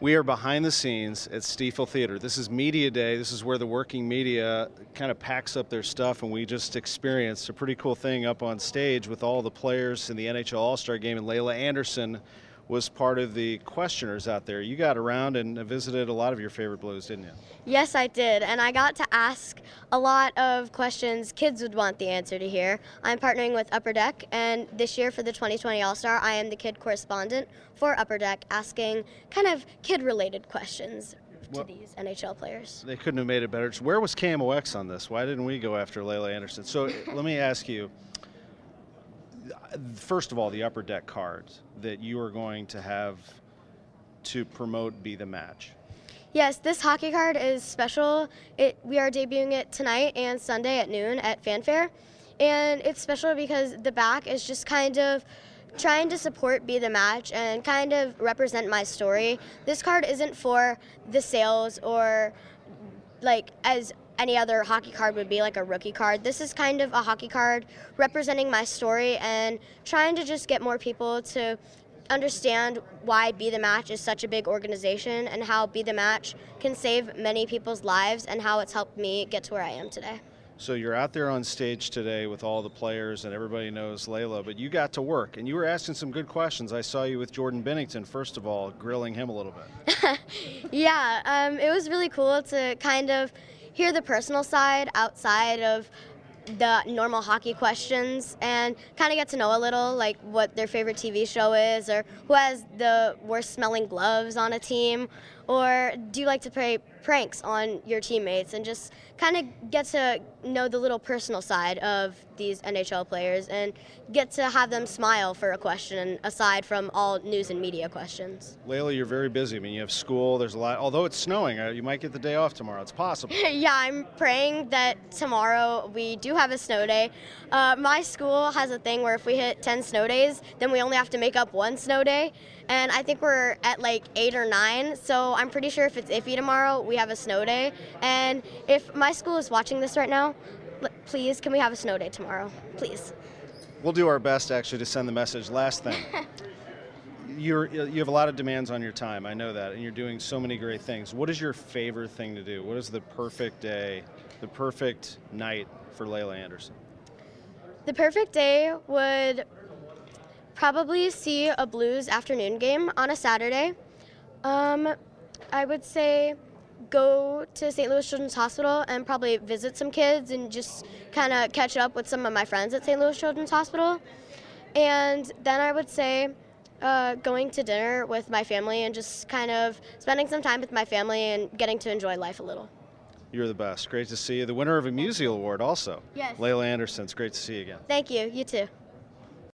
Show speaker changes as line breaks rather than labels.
We are behind the scenes at Stiefel Theater. This is Media Day. This is where the working media kind of packs up their stuff, and we just experienced a pretty cool thing up on stage with all the players in the NHL All-Star Game, and Layla Anderson was part of the questioners out there. You got around and visited a lot of your favorite Blues, didn't you?
Yes, I did, and I got to ask a lot of questions kids would want the answer to hear. I'm partnering with Upper Deck, and this year for the 2020 All-Star, I am the kid correspondent for Upper Deck, asking kind of kid-related questions to these NHL players.
They couldn't have made it better. Where was KMOX on this? Why didn't we go after Layla Anderson? So let me ask you, first of all, the Upper Deck cards that you are going to have to promote Be the Match.
Yes, this hockey card is special. We are debuting it tonight and Sunday at noon at Fanfare. And it's special because the back is just kind of trying to support Be the Match and kind of represent my story. This card isn't for the sales or like as any other hockey card would be, like a rookie card. This is kind of a hockey card representing my story and trying to just get more people to understand why Be the Match is such a big organization and how Be the Match can save many people's lives and how it's helped me get to where I am today.
So you're out there on stage today with all the players and everybody knows Layla, but you got to work and you were asking some good questions. I saw you with Jordan Binnington, first of all, grilling him a little bit.
Yeah, it was really cool to kind of hear the personal side outside of the normal hockey questions and kind of get to know a little, like what their favorite TV show is, or who has the worst smelling gloves on a team, or do you like to play pranks on your teammates, and just kind of get to know the little personal side of these NHL players and get to have them smile for a question aside from all news and media questions.
Layla, you're very busy. I mean, you have school, there's a lot, although it's snowing, you might get the day off tomorrow. It's possible.
Yeah, I'm praying that tomorrow we do have a snow day. My school has a thing where if we hit 10 snow days, then we only have to make up one snow day. And I think we're at like 8 or 9, so I'm pretty sure if it's iffy tomorrow, we have a snow day. And if my school is watching this right now, please, can we have a snow day tomorrow? Please.
We'll do our best, actually, to send the message. Last thing. You have a lot of demands on your time, I know that, and you're doing so many great things. What is your favorite thing to do? What is the perfect day, the perfect night for Layla Anderson?
The perfect day would probably see a Blues afternoon game on a Saturday. I would say go to St. Louis Children's Hospital and probably visit some kids and just kind of catch up with some of my friends at St. Louis Children's Hospital. And then I would say going to dinner with my family and just kind of spending some time with my family and getting to enjoy life a little.
You're the best. Great to see you. The winner of a Musial Award also.
Yes.
Layla Anderson. It's great to see you again.
Thank you. You too.